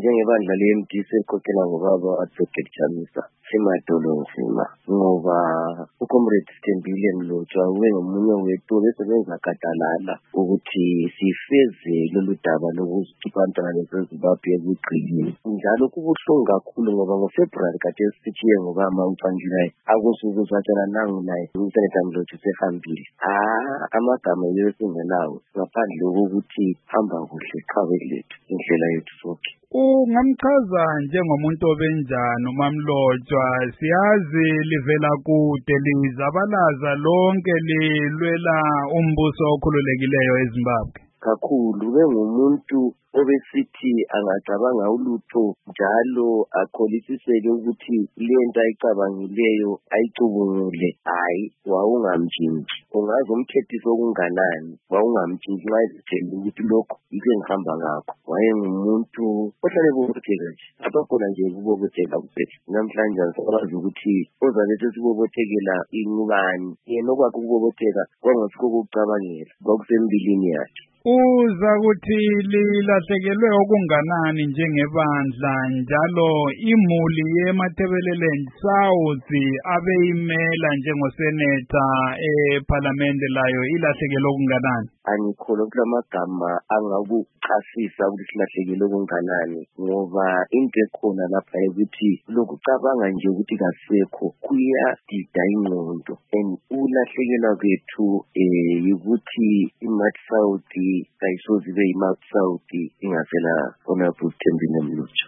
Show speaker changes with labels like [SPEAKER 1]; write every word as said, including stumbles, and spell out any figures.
[SPEAKER 1] njengebandla le-M D C elikhokhela ngobaba Advocate Chamisa Simadolonzima ngoba uComrade Sithembile Mlotshwa ungomunye wethu besebenza gadalala ukuthi sifeze lolu daba lokuzikhipha abantwana beZimbabwe ekugcineni. Njalo kubuhlungu kakhulu ngoba ngoFebruary kade sithiye ngoba uMpangilane akusukuzatshana nangu naye uSenator Mlotshwa sehambile. Ah amagama yesingelawo ngaphandle kokuthi hamba kuhle qhawe lethu indlela yethu sonke.
[SPEAKER 2] Ungamchaza njengomuntu obenjani uMamlotshwa? Siyazi livela kude lizabalaza lonke lilwela umbuso okhululekileyo eZimbabwe.
[SPEAKER 1] Kakhulu bengumuntu obesithi angacabanga ulutho njalo akholisiseke ukuthi lento ayicabangileyo ayicubungule. Hayi wawungamjinji, ungaze umkhethisa okunganani wawungamjinji nxa ezitshela ukuthi lokho yikho engihamba ngakho. Wayengumuntu ohlale bobotheka nje, abakhona nje ukubobotheka kuphela. Namhlanje asakwazi ukuthi ozabe sesibobothekela ingubani, yena okwakhe ukubobotheka kwangasikho ukucabangela kwakusembilini yakhe.
[SPEAKER 2] Uza kuthi lilahlekelwe okunganani njengebandla njalo imuli yeMathebelele South abeyimela njengoseneta eParliamente layo ilahlekelwe okunganani?
[SPEAKER 1] Angikholwa kulamagama angakuchasisa ukuthi silahlekelwe okunganani ngoba into ekhona lapha ukuthi lokucabanga nje ukuthi kasekho kuyadida ingqondo, and ulahlekelwa kwethu eh ukuthi iMath South kayisoze ibe yiMath South ingasela Honorable Thembile Mlotshwa.